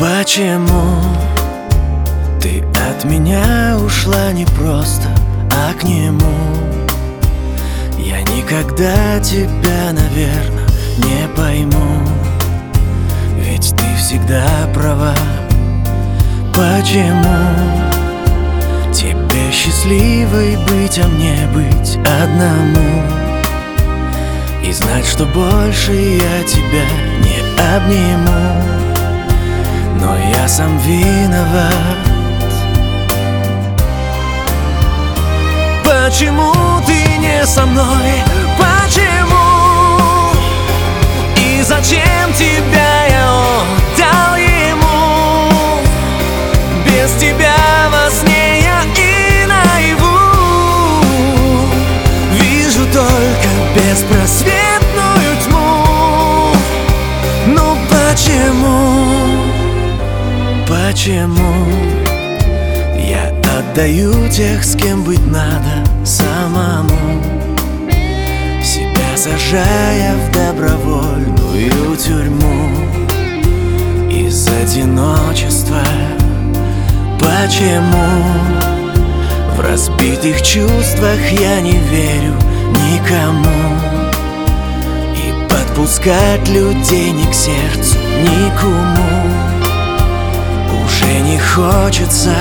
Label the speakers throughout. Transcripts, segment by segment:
Speaker 1: Почему ты от меня ушла не просто, а к нему? Я никогда тебя, наверное, не пойму, ведь ты всегда права. Почему тебе счастливой быть, а мне быть одному? И знать, что больше я тебя не обниму. Но я сам виноват. Почему ты не со мной? Почему? И зачем тебя я отдал ему? Без тебя во сне я и наяву вижу только беспросветную тьму. Ну почему? Почему я отдаю тех, с кем быть надо самому, себя сажая в добровольную тюрьму из одиночества? Почему в разбитых чувствах я не верю никому, и подпускать людей ни к сердцу, ни к уму уже не хочется?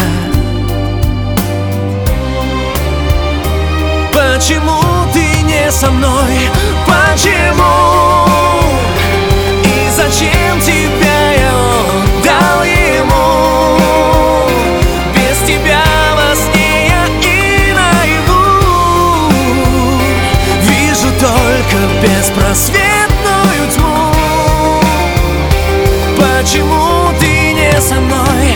Speaker 1: Почему ты не со мной? Почему? И зачем тебя я отдал ему? Без тебя во сне я и наяву вижу только беспросветную тьму. Почему ты не со мной?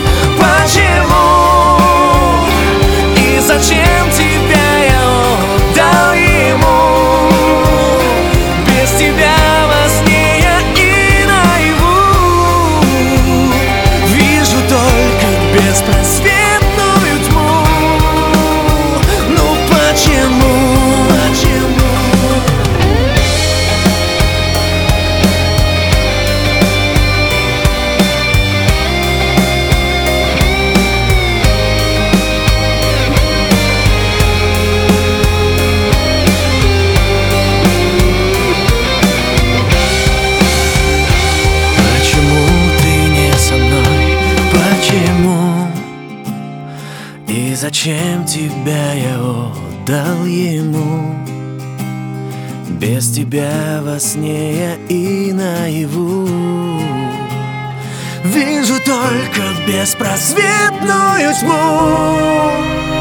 Speaker 1: Почему? И зачем тебя я отдал ему? Без тебя во сне я и наяву вижу только беспросветную тьму. Ну почему? И зачем тебя я отдал ему? Без тебя во сне я и наяву вижу только беспросветную тьму.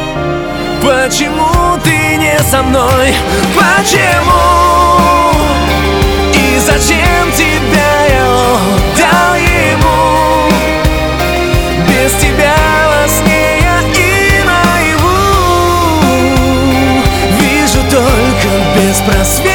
Speaker 1: Почему ты не со мной? Почему? И зачем тебя я отдал ему? Без тебя во сне я и наяву вижу только беспросветную